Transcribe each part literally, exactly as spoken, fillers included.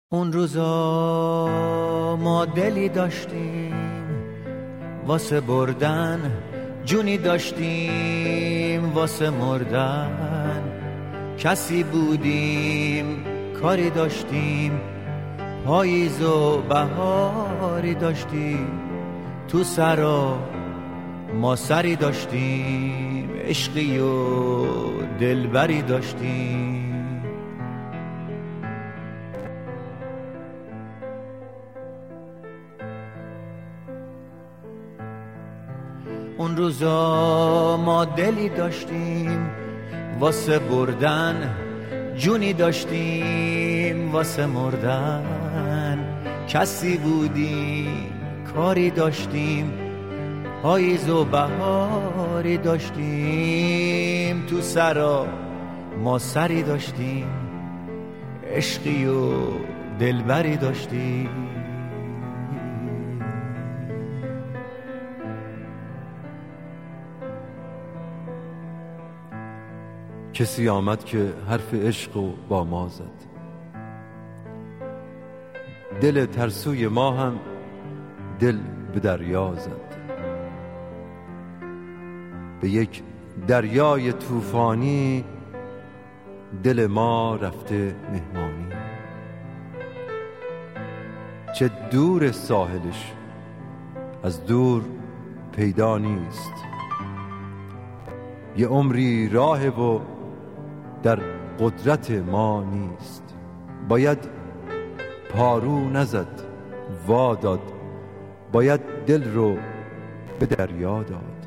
اون روزا ما دلی داشتیم واسه بردن، جونی داشتیم واسه مردن. کسی بودیم، کاری داشتیم، پاییز و بهاری داشتیم. تو سرا ما سری داشتیم، عشقی و دلبری داشتیم. اون روزا ما دلی داشتیم واسه بردن، جونی داشتیم واسه مردن. کسی بودیم، کاری داشتیم، پاییز و بهاری داشتیم. تو سرا ما سری داشتیم، عشقی و دلبری داشتیم. کسی آمد که حرف عشق و با ما زد، دل ترسوی ما هم دل به دریا زد. به یک دریای طوفانی دل ما رفته مهمانی. چه دور ساحلش از دور پیدا نیست، یه عمری راه و در قدرت ما نیست. باید پارو نزد وا داد، باید دل رو به دریا داد.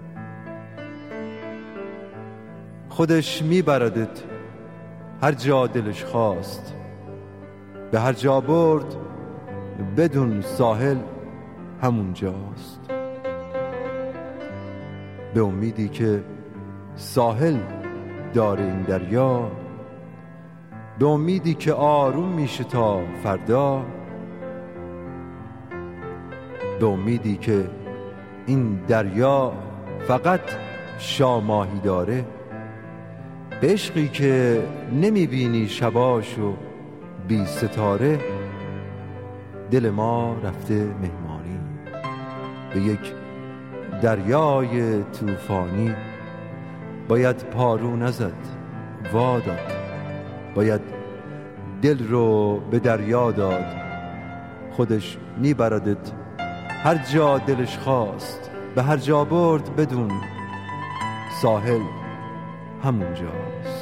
خودش میبردت هر جا دلش خواست، به هر جا برد بدون ساحل همون جاست. به امیدی که ساحل داره این دریا، به امیدی که آروم میشه تا فردا، به امیدی که این دریا فقط شاماهی داره، به عشقی که نمیبینی شباش و بی ستاره. دل ما رفته مهمانی به یک دریای طوفانی. باید پارو نزد وا داد، باید دل رو به دریا داد. خودش میبردت هر جا دلش خواست، به هر جا برد بدون ساحل همون جاست.